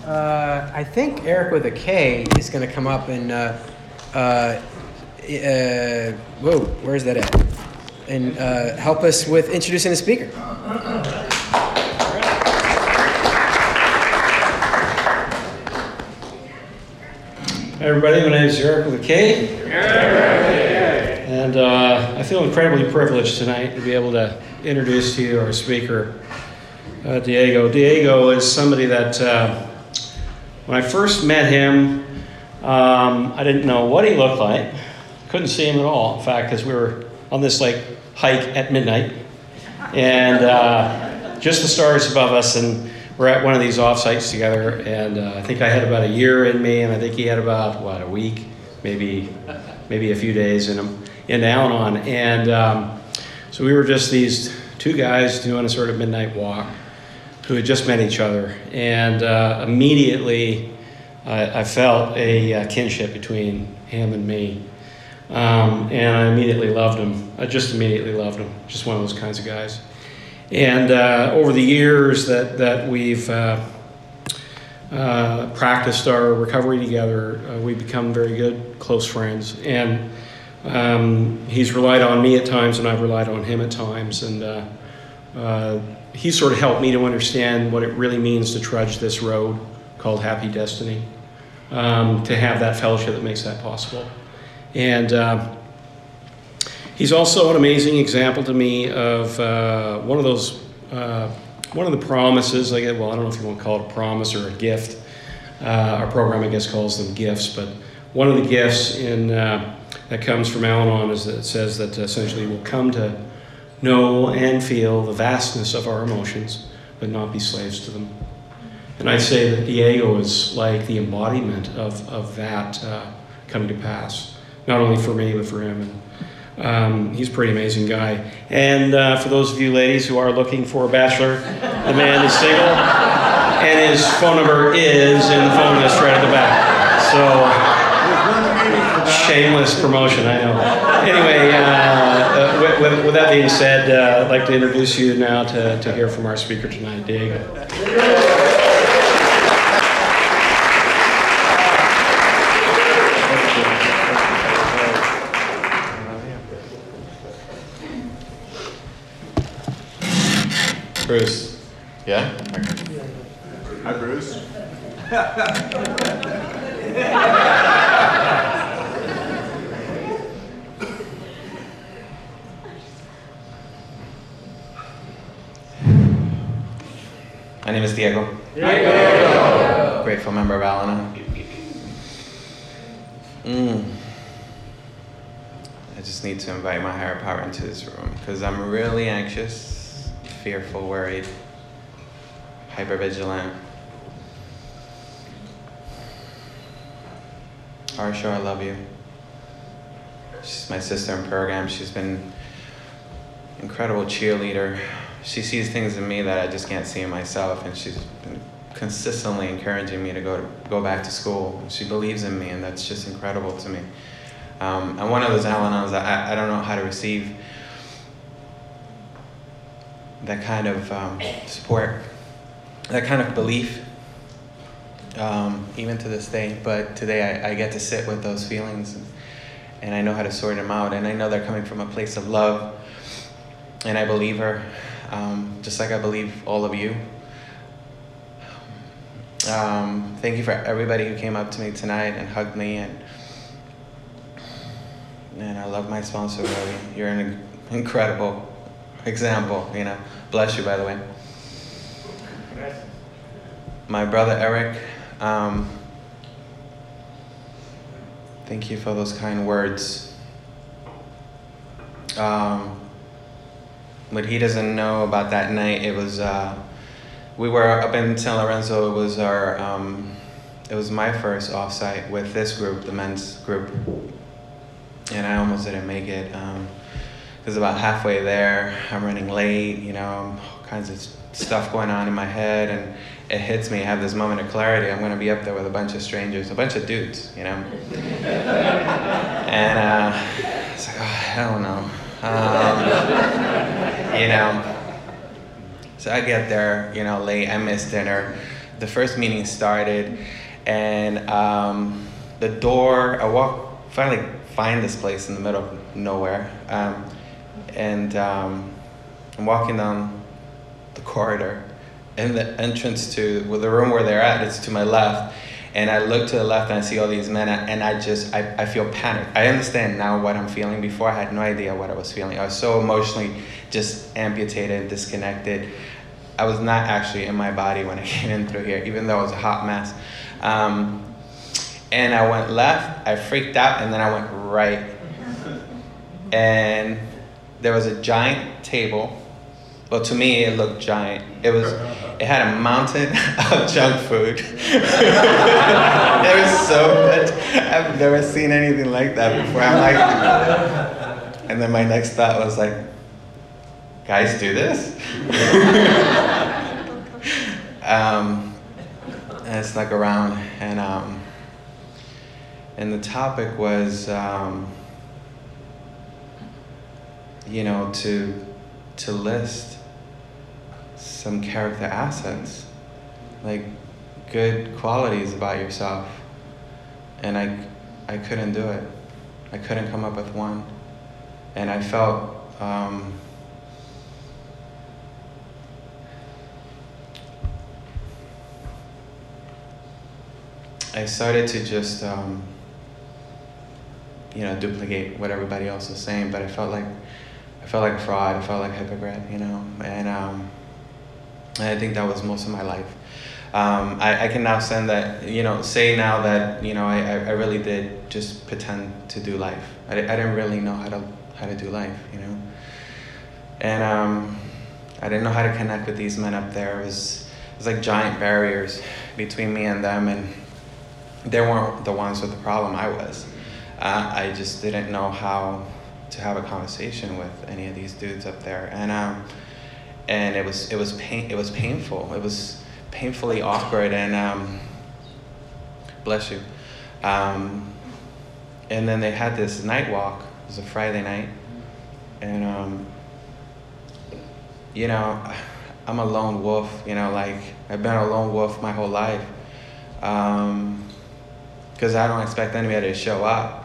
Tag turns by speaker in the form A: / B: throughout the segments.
A: I think Eric with a K is going to come up and, whoa, where's that at? And help us with introducing the speaker.
B: Hi everybody, my name is Eric with a K. And I feel incredibly privileged tonight to be able to introduce to you our speaker, Diego. Diego is somebody that when I first met him, I didn't know what he looked like. Couldn't see him at all, in fact, because we were on this hike at midnight, and just the stars above us, and we're at one of these off-sites together, and I think I had about a year in me, and I think he had about, a week, maybe a few days in Al-Anon, and so we were just these two guys doing a sort of midnight walk who had just met each other, and immediately I felt a kinship between him and me, and I immediately loved him. I just immediately loved him, just one of those kinds of guys. And over the years that we've practiced our recovery together, we've become very good, close friends. And he's relied on me at times, and I've relied on him at times. And he sort of helped me to understand what it really means to trudge this road called Happy Destiny, to have that fellowship that makes that possible. And he's also an amazing example to me of one of the promises. I don't know if you want to call it a promise or a gift. Our program, I guess, calls them gifts. But one of the gifts that comes from Al-Anon is that it says that essentially we'll come to know and feel the vastness of our emotions, but not be slaves to them. And I'd say that Diego is like the embodiment of that coming to pass, not only for me, but for him. And he's a pretty amazing guy. And for those of you ladies who are looking for a bachelor, the man is single, and his phone number is in the phone list right at the back. So, shameless promotion, I know. Anyway, with that being said, I'd like to introduce you now to hear from our speaker tonight, Diego.
C: Bruce. Yeah?
D: Hi, Bruce.
C: My name is Diego. Diego. Grateful member of Al-Anon. I just need to invite my higher power into this room because I'm really anxious, fearful, worried, hypervigilant. Harsha, I love you. She's my sister in program. She's been an incredible cheerleader. She sees things in me that I just can't see in myself, and she's been consistently encouraging me to go back to school. She believes in me, and that's just incredible to me. I'm one of those Al-Anons that I don't know how to receive that kind of support, that kind of belief, even to this day. But today I get to sit with those feelings, and I know how to sort them out, and I know they're coming from a place of love, and I believe her, just like I believe all of you. Thank you for everybody who came up to me tonight and hugged me, and I love my sponsor, Rory. You're an incredible example, Bless you, by the way. My brother, Eric, thank you for those kind words. What he doesn't know about that night, it was, we were up in San Lorenzo. It was it was my first offsite with this group, the men's group. And I almost didn't make it, because about halfway there, I'm running late, all kinds of stuff going on in my head, and it hits me. I have this moment of clarity. I'm going to be up there with a bunch of strangers, a bunch of dudes, And it's like, oh, hell no. So I get there, late. I miss dinner. the first meeting started, and the door, finally find this place in the middle of nowhere, and I'm walking down the corridor, and the entrance to the room where they're at is to my left, and I look to the left and I see all these men, and I feel panic. I understand now what I'm feeling. Before, I had no idea what I was feeling. I was so emotionally just amputated, disconnected. I was not actually in my body when I came in through here, even though it was a hot mess. And I went left, I freaked out, and then I went right. And there was a giant table. Well, to me, it looked giant. It had a mountain of junk food. It was so much. I've never seen anything like that before. I'm like, and then my next thought was like, guys do this? And I snuck around, and the topic was, to list some character assets, like good qualities about yourself, and I couldn't do it. I couldn't come up with one, and I felt I started to just duplicate what everybody else was saying, but I felt like a fraud. I felt like a hypocrite, and I think that was most of my life. I can now say now that I really did just pretend to do life. I didn't really know how to do life, and I didn't know how to connect with these men up there. It was like giant barriers between me and them, and they weren't the ones with the problem. I was. I just didn't know how to have a conversation with any of these dudes up there, and it was painful. It was painfully awkward, and bless you. And then they had this night walk. It was a Friday night, and I'm a lone wolf. Like I've been a lone wolf my whole life, because I don't expect anybody to show up.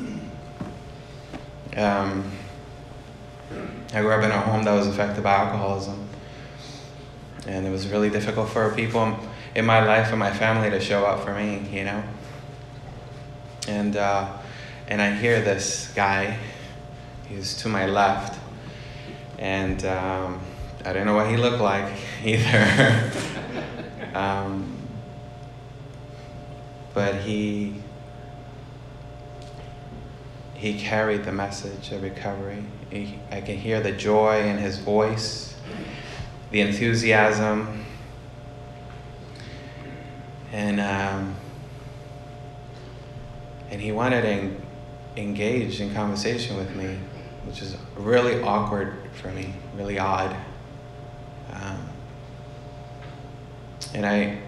C: I grew up in a home that was affected by alcoholism, and it was really difficult for people in my life and my family to show up for me, And I hear this guy. He's to my left, and I didn't know what he looked like either. But he carried the message of recovery. I can hear the joy in his voice, the enthusiasm, and he wanted to engage in conversation with me, which is really awkward for me, really odd. And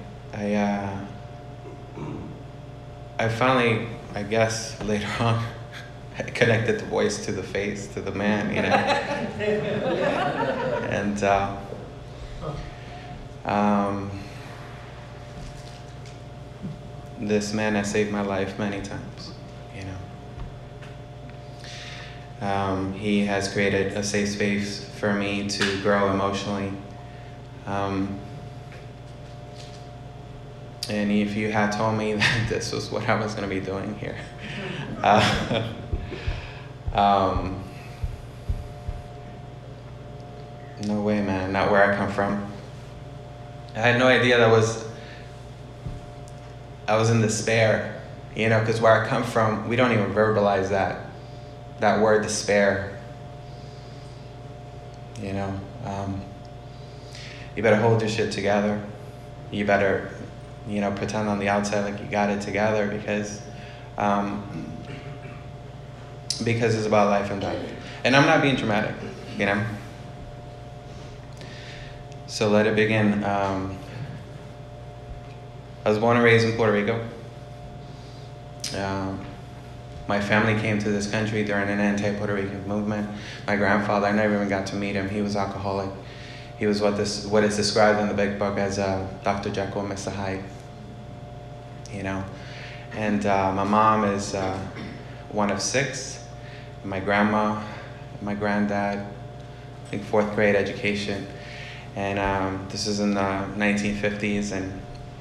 C: I finally, I guess later on, I connected the voice to the face, to the man, And this man has saved my life many times, He has created a safe space for me to grow emotionally. And if you had told me that this was what I was going to be doing here, no way, man, not where I come from. I had no idea I was in despair, because where I come from, we don't even verbalize that word despair, You better hold your shit together. You better, pretend on the outside like you got it together because it's about life and death. And I'm not being dramatic, So let it begin. I was born and raised in Puerto Rico. My family came to this country during an anti-Puerto Rican movement. My grandfather, I never even got to meet him. He was alcoholic. he was what is described in the big book as Dr. Jekyll and Mr. Hyde. You know, and my mom is one of 6. My grandma, my granddad, I think 4th grade education, and this is in the 1950s, and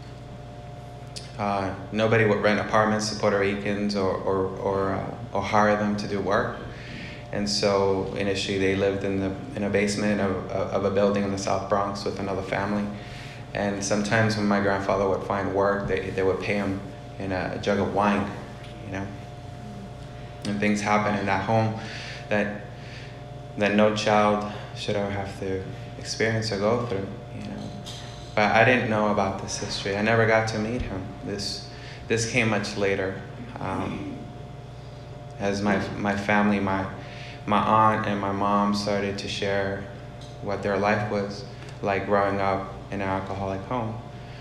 C: nobody would rent apartments to Puerto Ricans or hire them to do work. And so initially they lived in a basement of a building in the South Bronx with another family. And sometimes when my grandfather would find work, they would pay him in a jug of wine, you know. And things happen in that home that no child should ever have to experience or go through, you know. But I didn't know about this history. I never got to meet him. This came much later. As my family, my aunt and my mom started to share what their life was like growing up in an alcoholic home.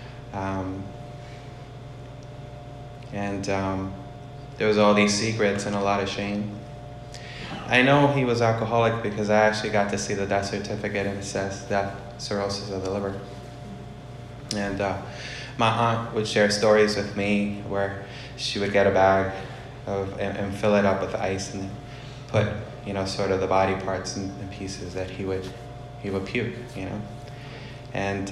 C: There was all these secrets and a lot of shame. I know he was alcoholic because I actually got to see the death certificate, and it says death, cirrhosis of the liver. And my aunt would share stories with me where she would get a bag and fill it up with ice and put, you know, sort of the body parts and pieces that he would puke, you know. And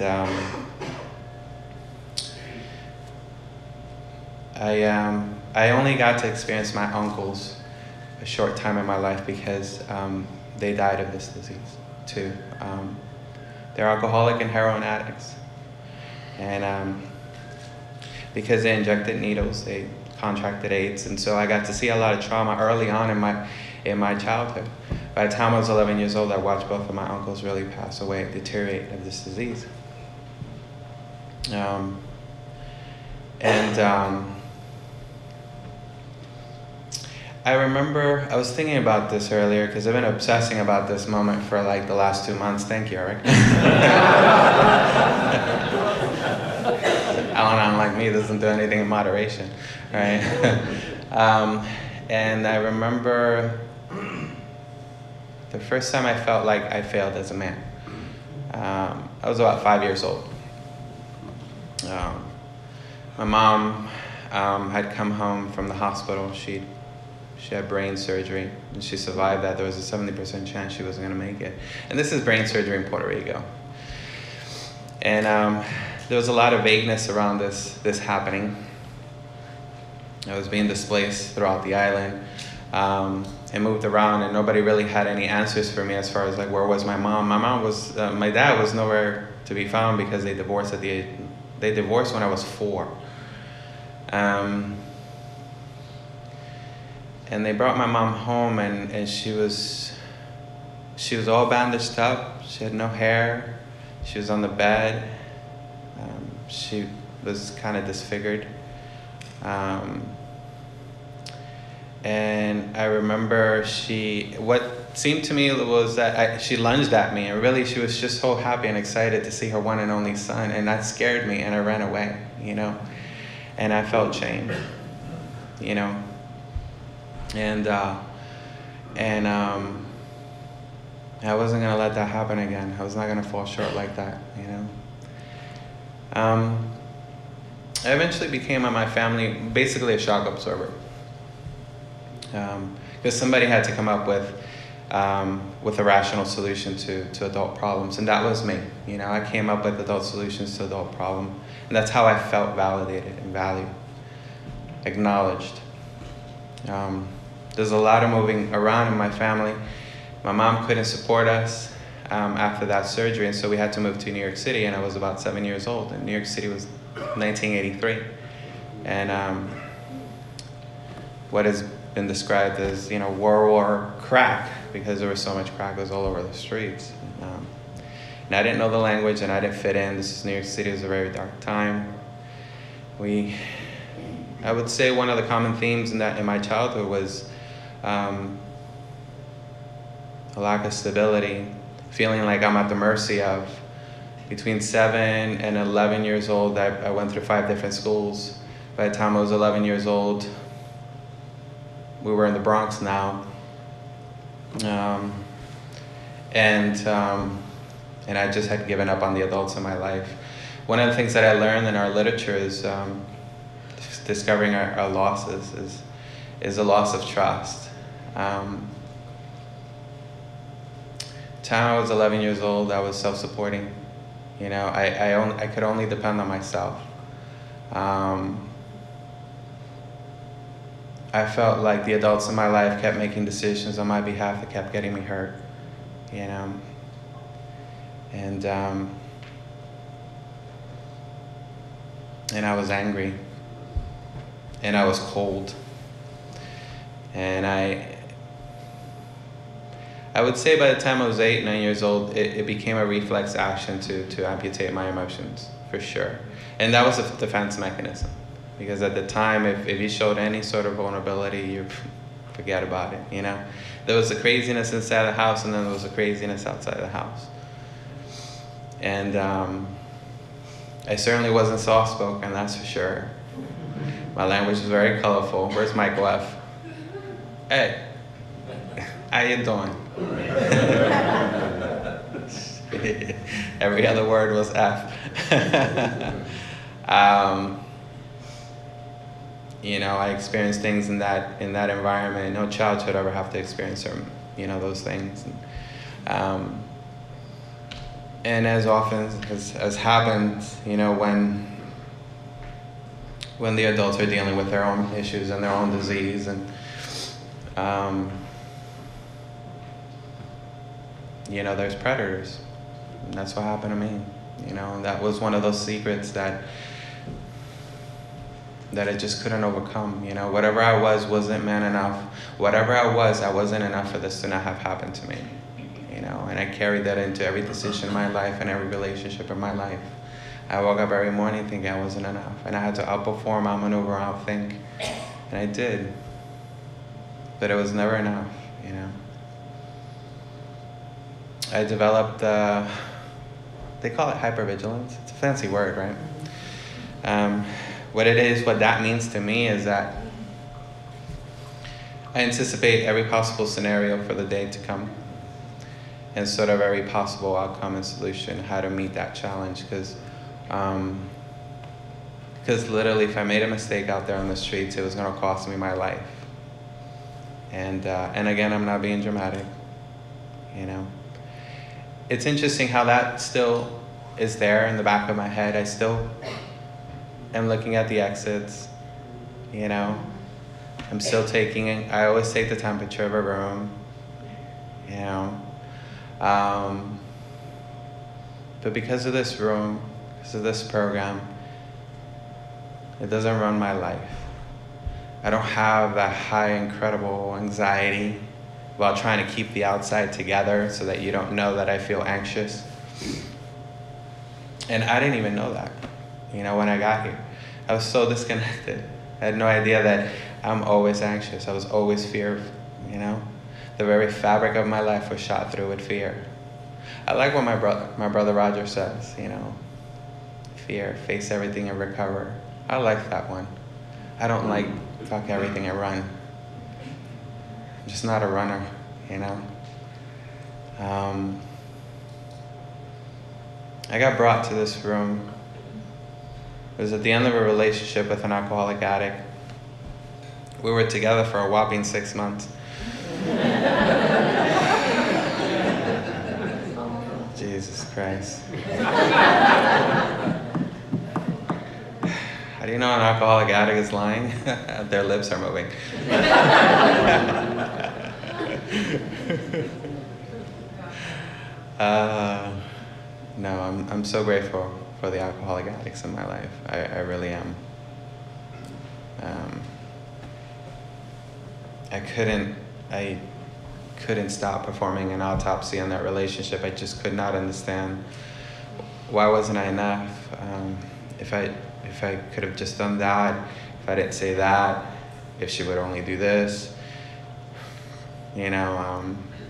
C: I only got to experience my uncles a short time in my life because they died of this disease too. They're alcoholic and heroin addicts, and because they injected needles, they contracted AIDS, and so I got to see a lot of trauma early on in my childhood. By the time I was 11 years old, I watched both of my uncles really pass away, deteriorate of this disease. I remember, I was thinking about this earlier because I've been obsessing about this moment for like the last 2 months. Thank you, Eric. Alan, unlike me, doesn't do anything in moderation, right? And I remember the first time I felt like I failed as a man. I was about 5 years old. My mom had come home from the hospital. She had brain surgery, and she survived that. There was a 70% chance she wasn't going to make it. And this is brain surgery in Puerto Rico. And there was a lot of vagueness around this happening. I was being displaced throughout the island and moved around, and nobody really had any answers for me as far as like where was my mom. My dad was nowhere to be found because they divorced when I was 4. And they brought my mom home, and she was all bandaged up. She had no hair. She was on the bed. She was kind of disfigured. And I remember what seemed to me was that she lunged at me, and really she was just so happy and excited to see her one and only son, and that scared me, and I ran away, you know, and I felt shame, you know, and I wasn't gonna let that happen again. I was not gonna fall short like that, you know. I eventually became in my family basically a shock absorber. Because somebody had to come up with a rational solution to adult problems, and that was me. You know, I came up with adult solutions to adult problem, and that's how I felt validated and valued, acknowledged. There's a lot of moving around in my family. My mom couldn't support us after that surgery, and so we had to move to New York City, and I was about 7 years old, and New York City was 1983, and what has been described as, you know, World War crack, because there was so much crack, it was all over the streets. And I didn't know the language, and I didn't fit in. This is New York City. It was a very dark time. I would say one of the common themes in my childhood was a lack of stability, feeling like I'm at the mercy of. Between 7 and 11 years old, I went through 5 different schools. By the time I was 11 years old, we were in the Bronx now. and I just had given up on the adults in my life. One of the things that I learned in our literature is discovering our losses is a loss of trust. Time I was 11 years old, I was self-supporting. You know, I could only depend on myself. I felt like the adults in my life kept making decisions on my behalf that kept getting me hurt, you know. And I was angry, and I was cold, and I would say by the time I was 8, 9 years old, it became a reflex action to amputate my emotions, for sure. And that was a defense mechanism. Because at the time, if you showed any sort of vulnerability, you forget about it, you know? There was a craziness inside the house, and then there was a craziness outside the house. And I certainly wasn't soft-spoken, that's for sure. My language was very colorful. Where's Michael F? Hey, how you doing? Every other word was F. You know, I experienced things in that environment. No child should ever have to experience you know, those things. And as often as happens, you know, when the adults are dealing with their own issues and their own disease, and you know, there's predators. And that's what happened to me. You know, that was one of those secrets that I just couldn't overcome. You know, whatever I was wasn't man enough. Whatever I wasn't enough for this to not have happened to me. You know, and I carried that into every decision in my life and every relationship in my life. I woke up every morning thinking I wasn't enough, and I had to outperform, outmaneuver, outthink, and I did. But it was never enough, you know. I developed, they call it hypervigilance. It's a fancy word, right? What that means to me is that I anticipate every possible scenario for the day to come, and sort of every possible outcome and solution, how to meet that challenge. Because literally, if I made a mistake out there on the streets, it was going to cost me my life. And again, I'm not being dramatic, you know. It's interesting how that still is there in the back of my head. I still am looking at the exits, you know. I'm still I always take the temperature of a room, you know. But because of this room, because of this program, it doesn't run my life. I don't have that high, incredible anxiety while trying to keep the outside together so that you don't know that I feel anxious. And I didn't even know that, you know, when I got here. I was so disconnected. I had no idea that I'm always anxious. I was always fearful, you know. The very fabric of my life was shot through with fear. I like what my brother Roger says, you know, fear, face everything and recover. I like that one. I don't like fuck everything and run. I'm just not a runner, you know. I got brought to this room. It was at the end of a relationship with an alcoholic addict. We were together for a whopping 6 months. Jesus Christ. How do you know an alcoholic addict is lying? Their lips are moving. No, I'm so grateful for the alcoholic addicts in my life. I really am. I couldn't stop performing an autopsy on that relationship. I just could not understand why wasn't I enough. If I could have just done that, if I didn't say that, if she would only do this, you know.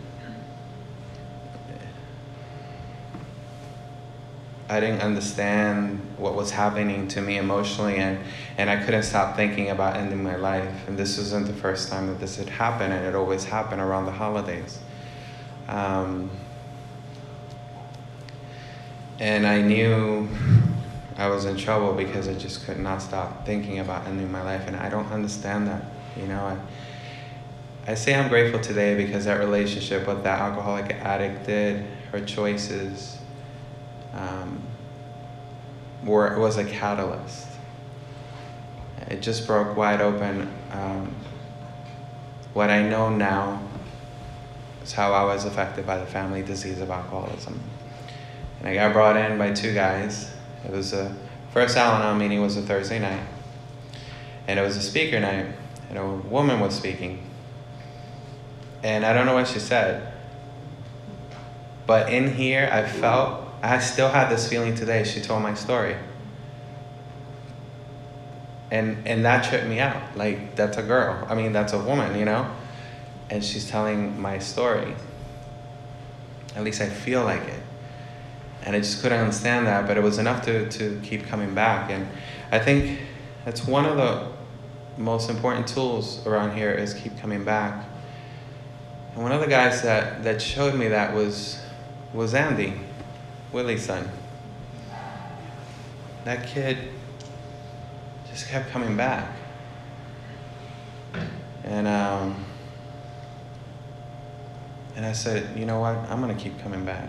C: I didn't understand what was happening to me emotionally, and I couldn't stop thinking about ending my life. And this wasn't the first time that this had happened, and it always happened around the holidays. And I knew I was in trouble because I just could not stop thinking about ending my life. And I don't understand that, you know. I say I'm grateful today because that relationship with that alcoholic addict did, her choices, was a catalyst. It just broke wide open what I know now is how I was affected by the family disease of alcoholism. And I got brought in by two guys. It was the first Al-Anon meeting was a Thursday night. And it was a speaker night, and a woman was speaking. And I don't know what she said. But in here, I still had this feeling today. She told my story. And that tripped me out. Like, that's a girl. I mean, that's a woman, you know? And she's telling my story. At least I feel like it. And I just couldn't understand that, but it was enough to keep coming back. And I think that's one of the most important tools around here is keep coming back. And one of the guys that showed me that was Andy, Willie's son. That kid just kept coming back. And I said, you know what? I'm gonna keep coming back.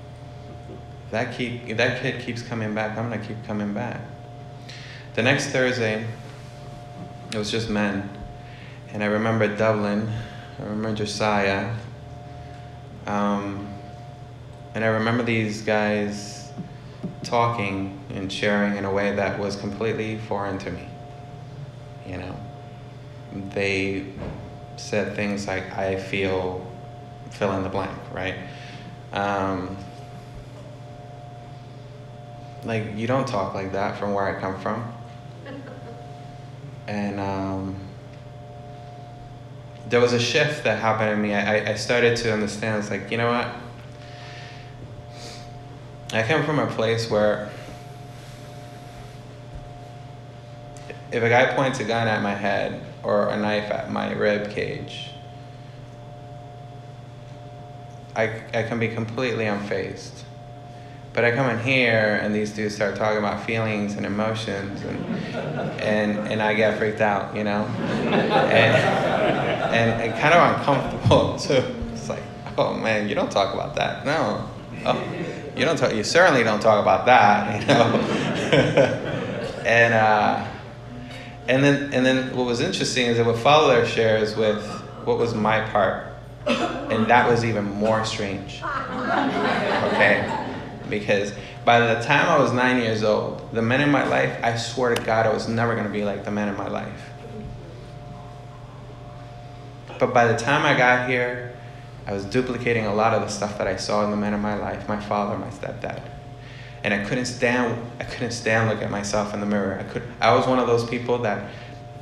C: If that kid keeps coming back, I'm gonna keep coming back. The next Thursday, it was just men. And I remember Dublin, I remember Josiah, and I remember these guys talking and sharing in a way that was completely foreign to me. You know, they said things like, I feel, fill in the blank, right? Like, you don't talk like that from where I come from. And there was a shift that happened in me. I started to understand, it's like, you know what? I come from a place where if a guy points a gun at my head or a knife at my rib cage, I can be completely unfazed. But I come in here and these dudes start talking about feelings and emotions and I get freaked out, you know? And kind of uncomfortable too. It's like, oh man, you don't talk about that. No. Oh, you certainly don't talk about that, you know? And then what was interesting is they would follow their shares with what was my part. And that was even more strange. Okay? Because by the time I was 9 years old, the men in my life, I swear to God, I was never going to be like the men in my life. But by the time I got here, I was duplicating a lot of the stuff that I saw in the men in my life, my father, my stepdad. And I couldn't stand looking at myself in the mirror. I was one of those people that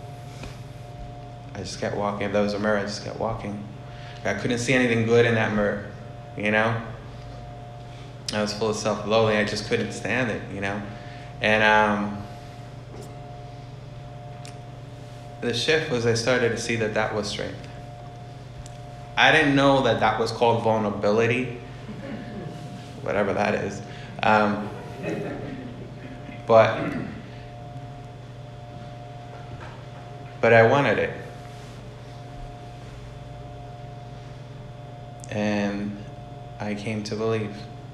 C: I just kept walking. If there was a mirror, I just kept walking. I couldn't see anything good in that mirror, you know? I was full of self-loathing. I just couldn't stand it, you know? And the shift was I started to see that was strength. I didn't know that was called vulnerability, whatever that is. But I wanted it. And I came to believe.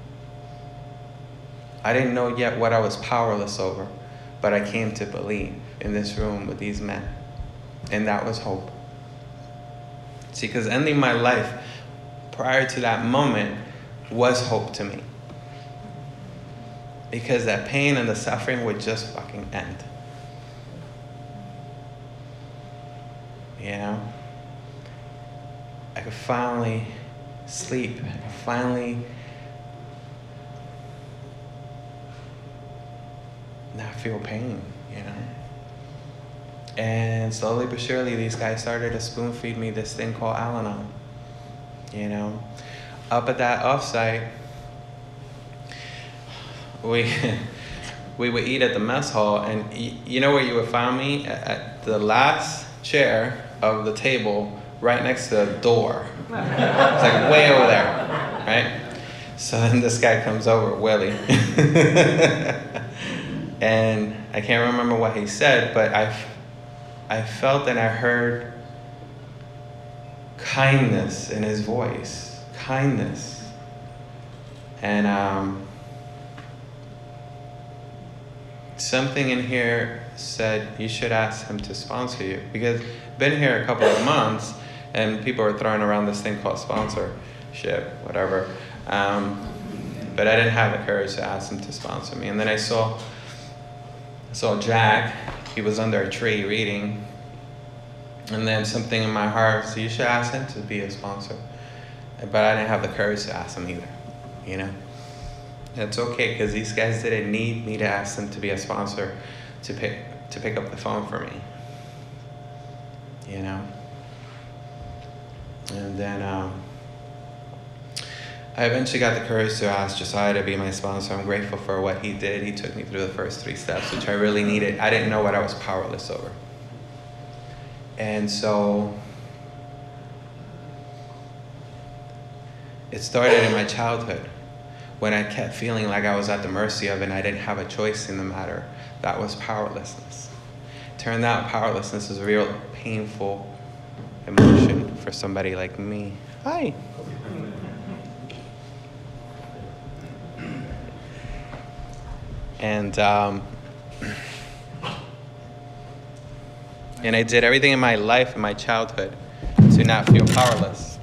C: I didn't know yet what I was powerless over, but I came to believe in this room with these men. And that was hope. See, because ending my life prior to that moment was hope to me. Because that pain and the suffering would just fucking end. You know? I could finally sleep. I could finally not feel pain, you know? And slowly but surely, these guys started to spoon feed me this thing called Al-Anon, you know? Up at that offsite, we would eat at the mess hall, and you know where you would find me? At the last chair of the table, right next to the door. It's like way over there, right? So then this guy comes over, Willie. And I can't remember what he said, but I felt and I heard kindness in his voice. Kindness. And something in here said, you should ask him to sponsor you. Because I've been here a couple of months, and people are throwing around this thing called sponsorship, whatever. But I didn't have the courage to ask him to sponsor me. And then I saw Jack. He was under a tree reading. And then something in my heart said, you should ask him to be a sponsor. But I didn't have the courage to ask him either, you know? It's okay, because these guys didn't need me to ask them to be a sponsor to pick up the phone for me, you know? And then I eventually got the courage to ask Josiah to be my sponsor. I'm grateful for what he did. He took me through the first 3 steps, which I really needed. I didn't know what I was powerless over. And so it started in my childhood when I kept feeling like I was at the mercy of it and I didn't have a choice in the matter. That was powerlessness. Turned out powerlessness is a real painful emotion for somebody like me. Hi. And I did everything in my life, in my childhood, to not feel powerless.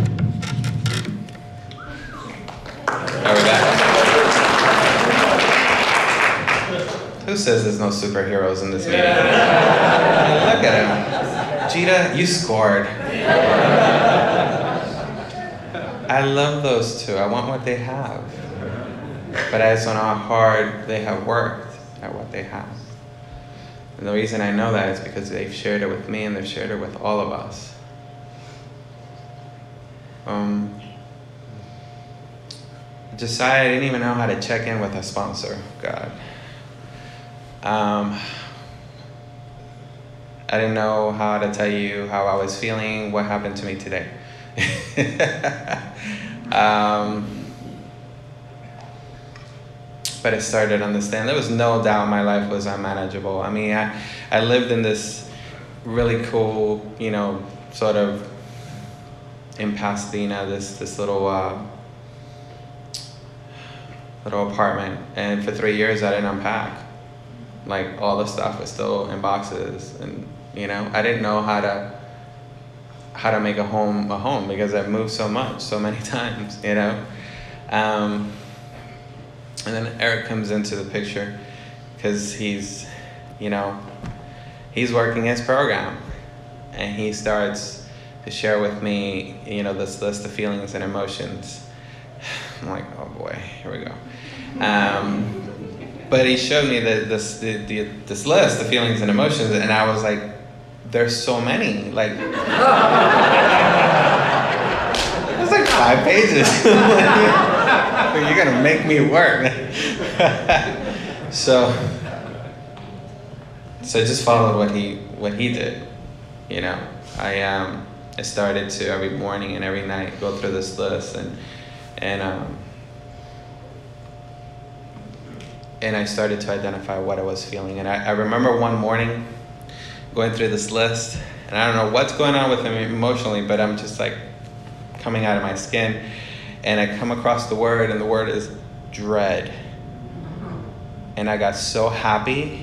C: Are we back? Who says there's no superheroes in this meeting? Look at him. Gita, you scored. I love those two. I want what they have. But I just don't know how hard they have worked at what they have. And the reason I know that is because they've shared it with me and they've shared it with all of us. Josiah didn't even know how to check in with a sponsor. God. I didn't know how to tell you how I was feeling, what happened to me today. But I started to understand. There was no doubt my life was unmanageable. I mean, I lived in this really cool, you know, sort of in Pasadena, this little apartment. And for 3 years, I didn't unpack. Like, all the stuff was still in boxes. And, you know, I didn't know how to make a home because I've moved so much, so many times, you know. And then Eric comes into the picture because he's working his program, and he starts to share with me, you know, this list of feelings and emotions. I'm like, oh boy, here we go. But he showed me this list of feelings and emotions, and I was like, there's so many. Like, it's like 5 pages. You're gonna make me work. So I just followed what he did. You know, I started to every morning and every night go through this list, and I started to identify what I was feeling. And I remember one morning going through this list, and I don't know what's going on with me emotionally, but I'm just like coming out of my skin. And I come across the word, and the word is dread. And I got so happy.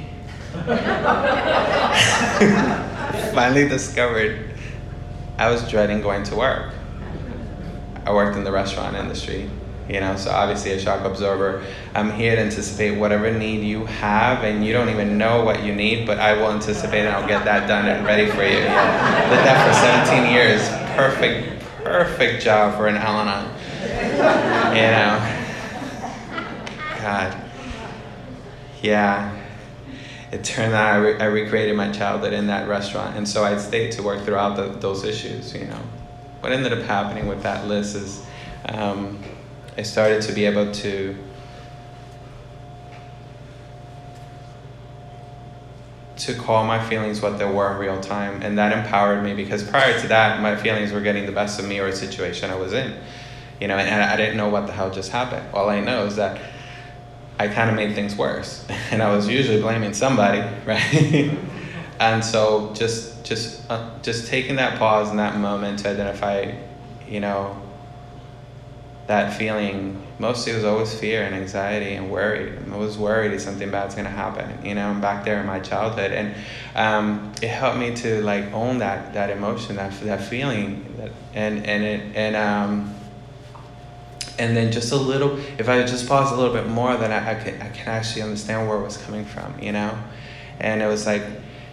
C: Finally discovered I was dreading going to work. I worked in the restaurant industry, you know, so obviously a shock absorber. I'm here to anticipate whatever need you have, and you don't even know what you need, but I will anticipate and I'll get that done and ready for you. Did that for 17 years. Perfect job for an Al-Anon. You know, God, yeah. It turned out I recreated my childhood in that restaurant, and so I stayed to work throughout those issues. You know, what ended up happening with that list is I started to be able to call my feelings what they were in real time, and that empowered me, because prior to that, my feelings were getting the best of me or a situation I was in. you know, and I didn't know what the hell just happened. All I know is that I kind of made things worse, and I was usually blaming somebody, right? And so just taking that pause in that moment to identify, you know, that feeling. Mostly it was always fear and anxiety and worry. I was worried that something bad's gonna happen, you know. I'm back there in my childhood, and it helped me to like own that emotion, that feeling, and then just a little. If I just pause a little bit more, then I can actually understand where it was coming from, you know. And it was like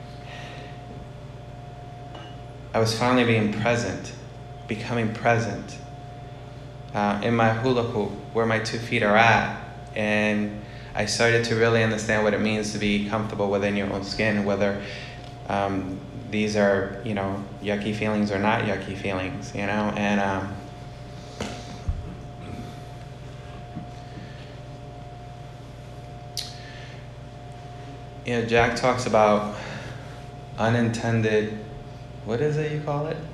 C: I was finally being present, becoming present. In my hula hoop, where my 2 feet are at, and I started to really understand what it means to be comfortable within your own skin, whether these are, you know, yucky feelings or not yucky feelings, you know. And you know, Jack talks about unintended, what is it you call it?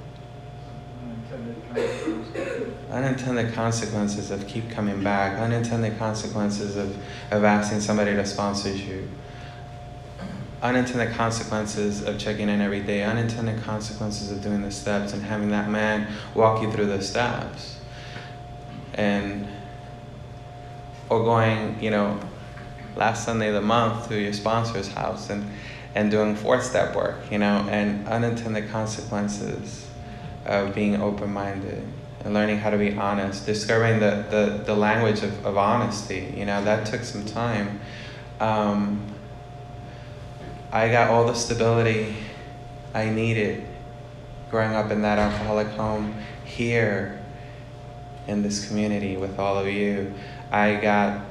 C: Unintended consequences of keep coming back, unintended consequences of asking somebody to sponsor you, unintended consequences of checking in every day, unintended consequences of doing the steps and having that man walk you through the steps. And, or going, you know, last Sunday of the month to your sponsor's house and doing 4-step work, you know, and unintended consequences of being open-minded and learning how to be honest, discovering the language of honesty, you know, that took some time. I got all the stability I needed growing up in that alcoholic home here in this community with all of you. I got,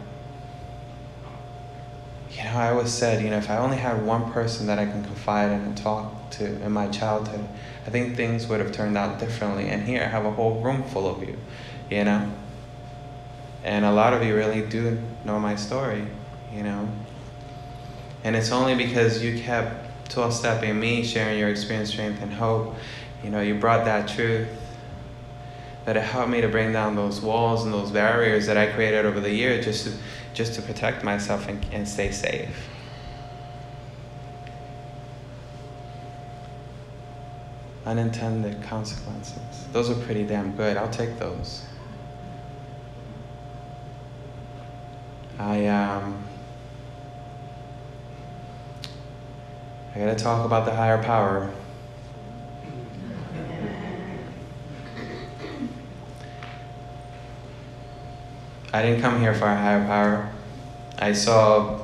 C: you know, I always said, you know, if I only had one person that I can confide in and talk to in my childhood, I think things would have turned out differently. And here I have a whole room full of you, you know? And a lot of you really do know my story, you know? And it's only because you kept 12-stepping me, sharing your experience, strength, and hope. You know, you brought that truth, that it helped me to bring down those walls and those barriers that I created over the years just to protect myself and stay safe. Unintended consequences. Those are pretty damn good. I'll take those. I gotta talk about the higher power. I didn't come here for a higher power. I saw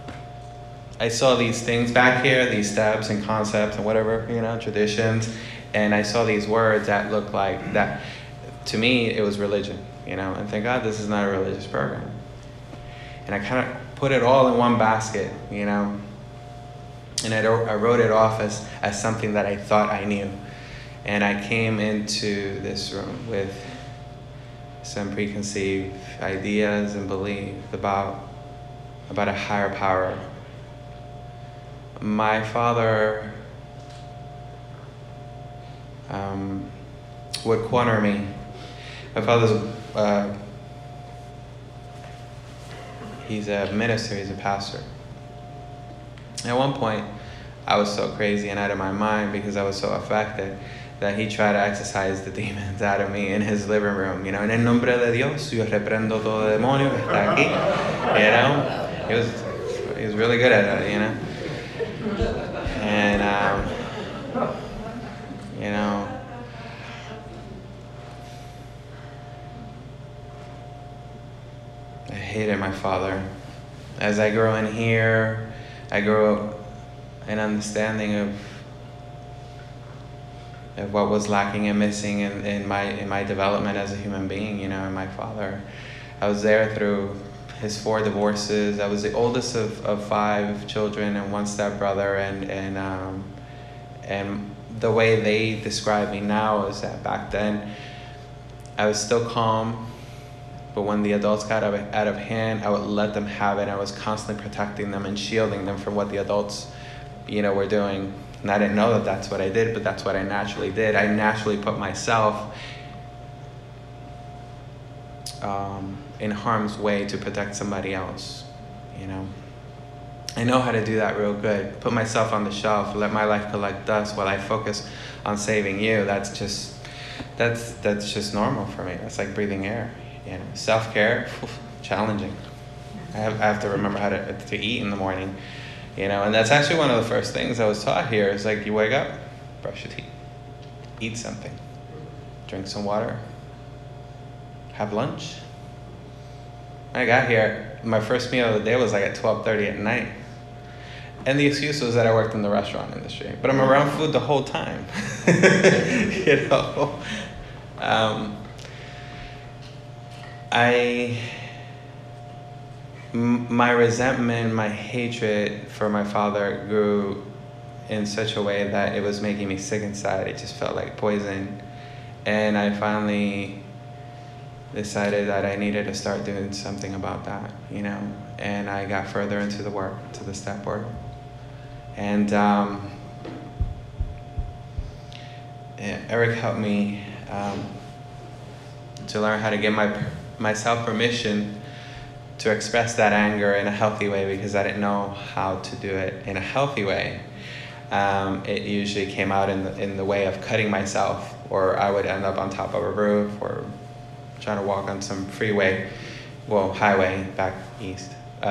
C: these things back here, these steps and concepts and whatever, you know, traditions, and I saw these words that looked like that. To me, it was religion, you know, and thank God this is not a religious program. And I kind of put it all in one basket, you know, and I wrote it off as something that I thought I knew. And I came into this room with some preconceived ideas and belief about a higher power. My father would corner me. My father's he's a minister, he's a pastor. At one point, I was so crazy and out of my mind because I was so affected that he tried to exorcise the demons out of me in his living room. You know, en el nombre de Dios, yo reprendo todo demonio que está aquí. You know, he was really good at it, you know. And, you know, I hated my father. As I grow in here, I grow an understanding of what was lacking and missing in my development as a human being, you know, and my father. I was there through his 4 divorces. I was the oldest of 5 children and 1 stepbrother, and the way they describe me now is that back then I was still calm, but when the adults got out of hand, I would let them have it. I was constantly protecting them and shielding them from what the adults, you know, were doing. And I didn't know that that's what I did, but that's what I naturally did. I naturally put myself in harm's way to protect somebody else, you know. I know how to do that real good. Put myself on the shelf, let my life collect dust while I focus on saving you. That's just normal for me. That's like breathing air, you know. Self-care, challenging. I have to remember how to eat in the morning, you know. And that's actually one of the first things I was taught here. Is like, you wake up, brush your teeth, eat something, drink some water, have lunch. When I got here, my first meal of the day was like at 12:30 at night. And the excuse was that I worked in the restaurant industry. But I'm around food the whole time. You know? My resentment, my hatred for my father grew in such a way that it was making me sick inside. It just felt like poison. And I finally decided that I needed to start doing something about that, you know? And I got further into the work, to the step work. And Eric helped me to learn how to give myself permission to express that anger in a healthy way, because I didn't know how to do it in a healthy way. It usually came out in the way of cutting myself, or I would end up on top of a roof, or trying to walk on some freeway, highway back east.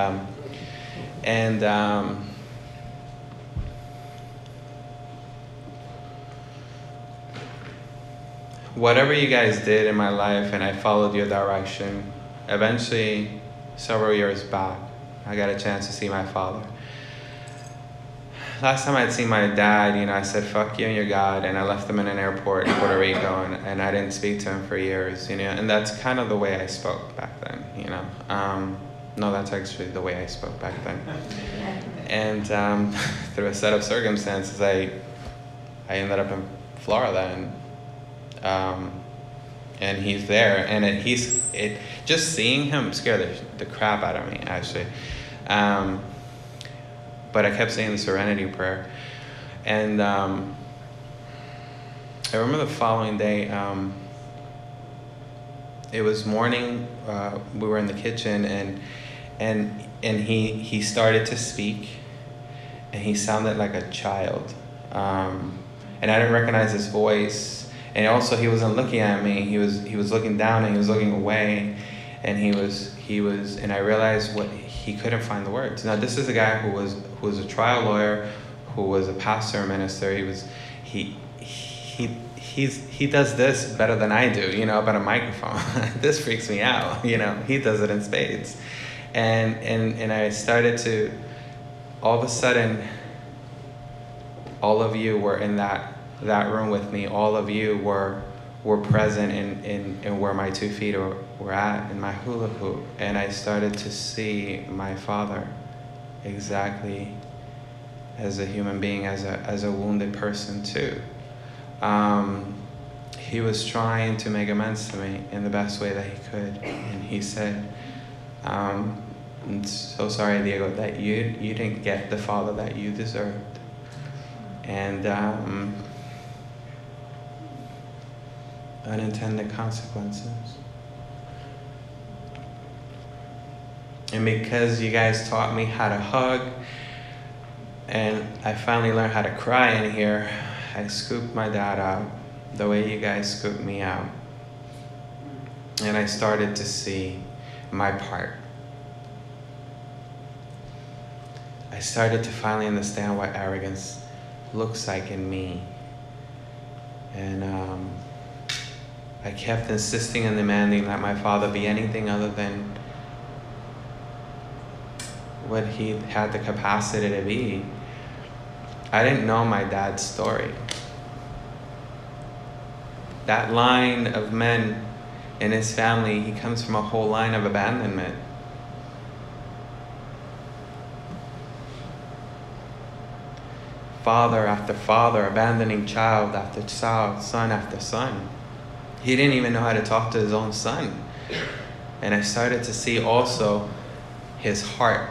C: Whatever you guys did in my life, and I followed your direction, eventually, several years back, I got a chance to see my father. Last time I'd seen my dad, you know, I said, fuck you and your God, and I left him in an airport in Puerto Rico, and I didn't speak to him for years, you know, and that's kind of the way I spoke back then, you know. No, that's actually the way I spoke back then. And through a set of circumstances, I ended up in Florida, and he's there, and just seeing him scared the crap out of me, actually. But I kept saying the Serenity Prayer. And I remember the following day, it was morning, we were in the kitchen, and he started to speak, and he sounded like a child. And I didn't recognize his voice. And also, he wasn't looking at me. He was looking down, and he was looking away, and he was. And I realized he couldn't find the words. Now, this is a guy who was a trial lawyer, who was a pastor and minister. He does this better than I do, you know, about a microphone. This freaks me out, you know. He does it in spades, and I started to. All of a sudden, all of you were in that room with me. All of you were present in where my 2 feet were at in my hula hoop, and I started to see my father exactly as a human being, as a wounded person too. He was trying to make amends to me in the best way that he could, and he said, "I'm so sorry, Diego, that you didn't get the father that you deserved." And unintended consequences. And because you guys taught me how to hug, and I finally learned how to cry in here, I scooped my dad out the way you guys scooped me out. And I started to see my part. I started to finally understand what arrogance looks like in me. And I kept insisting and demanding that my father be anything other than what he had the capacity to be. I didn't know my dad's story. That line of men in his family, he comes from a whole line of abandonment. Father after father, abandoning child after child, son after son. He didn't even know how to talk to his own son. And I started to see also his heart,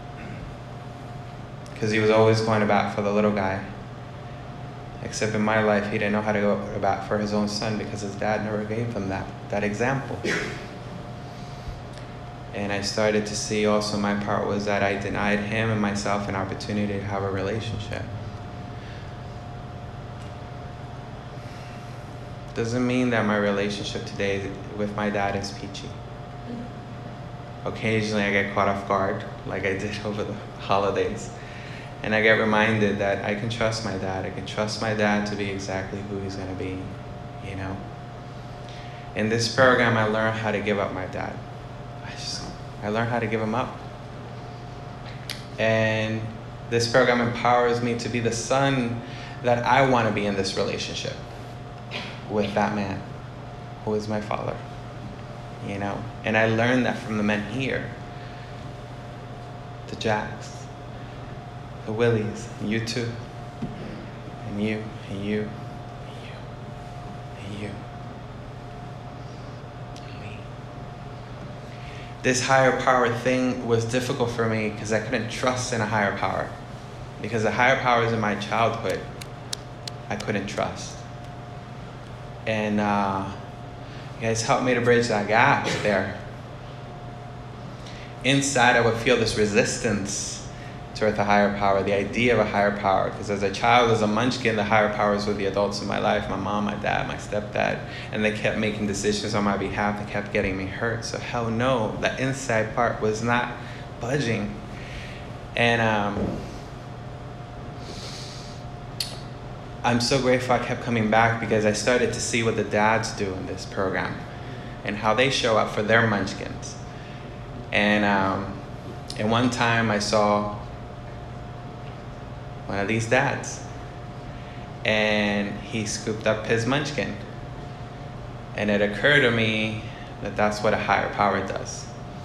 C: because he was always going to bat for the little guy. Except in my life, he didn't know how to go to bat for his own son, because his dad never gave him that example. And I started to see also my part was that I denied him and myself an opportunity to have a relationship. Doesn't mean that my relationship today with my dad is peachy. Occasionally I get caught off guard, like I did over the holidays. And I get reminded that I can trust my dad. I can trust my dad to be exactly who he's gonna be, you know? In this program, I learned how to give up my dad. I learned how to give him up. And this program empowers me to be the son that I wanna be in this relationship with that man who is my father, you know? And I learned that from the men here, the Jacks, the Willies, and you too, and you, and you, and you, and you, and me. This higher power thing was difficult for me because I couldn't trust in a higher power. Because the higher powers in my childhood, I couldn't trust. And you guys helped me to bridge that gap there. Inside, I would feel this resistance toward the higher power, the idea of a higher power. Because as a child, as a munchkin, the higher powers were the adults in my life, my mom, my dad, my stepdad. And they kept making decisions on my behalf. They kept getting me hurt. So hell no, that inside part was not budging. And I'm so grateful I kept coming back because I started to see what the dads do in this program and how they show up for their munchkins. And one time I saw one of these dads, and he scooped up his munchkin. And it occurred to me that that's what a higher power does.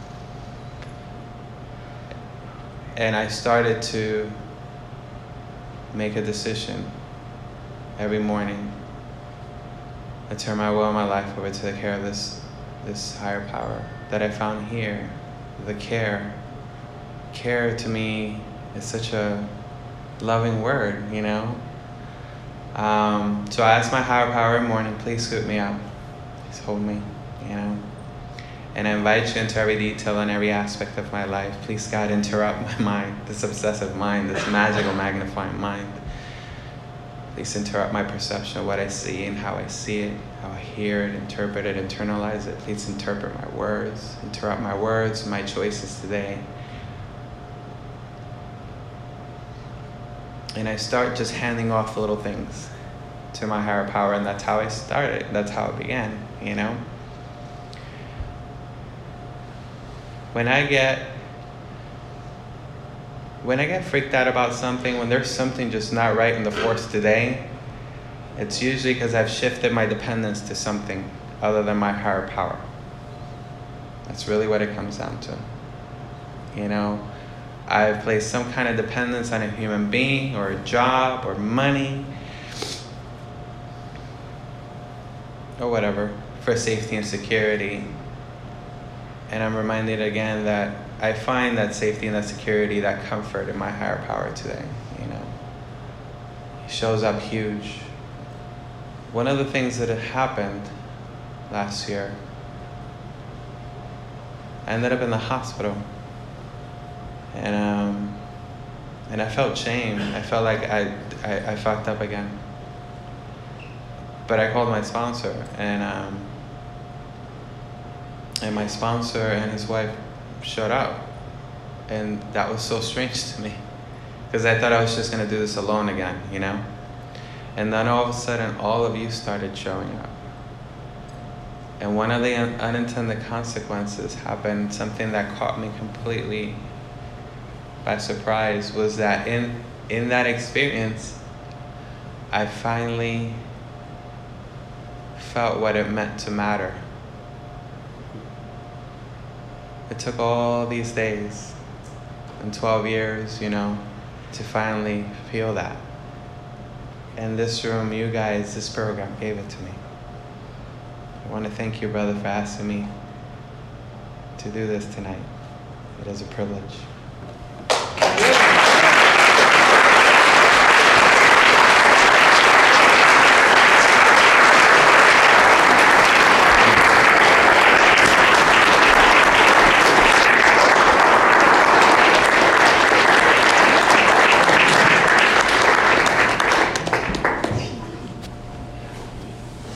C: And I started to make a decision every morning. I turn my will and my life over to the care of this higher power that I found here. The care. Care to me is such a loving word, you know? So I ask my higher power every morning, please scoop me up. Please hold me, you know? And I invite you into every detail and every aspect of my life. Please, God, interrupt my mind, this obsessive mind, this magical magnifying mind. Please interrupt my perception of what I see and how I see it, how I hear it, interpret it, internalize it. Please interpret my words, interrupt my words, my choices today. And I start just handing off the little things to my higher power, and that's how I started. That's how it began, you know? When I get freaked out about something, when there's something just not right in the force today, it's usually because I've shifted my dependence to something other than my higher power. That's really what it comes down to. You know, I've placed some kind of dependence on a human being or a job or money or whatever for safety and security. And I'm reminded again that I find that safety and that security, that comfort in my higher power today, you know. He shows up huge. One of the things that had happened last year, I ended up in the hospital. And I felt shame. I felt like I fucked up again. But I called my sponsor, and my sponsor and his wife showed up. And that was so strange to me, because I thought I was just gonna do this alone again, you know? And then all of a sudden, all of you started showing up. And one of the unintended consequences happened, something that caught me completely by surprise, was that in that experience, I finally felt what it meant to matter. It took all these days and 12 years, you know, to finally feel that. And this room, you guys, this program gave it to me. I want to thank you, brother, for asking me to do this tonight. It is a privilege.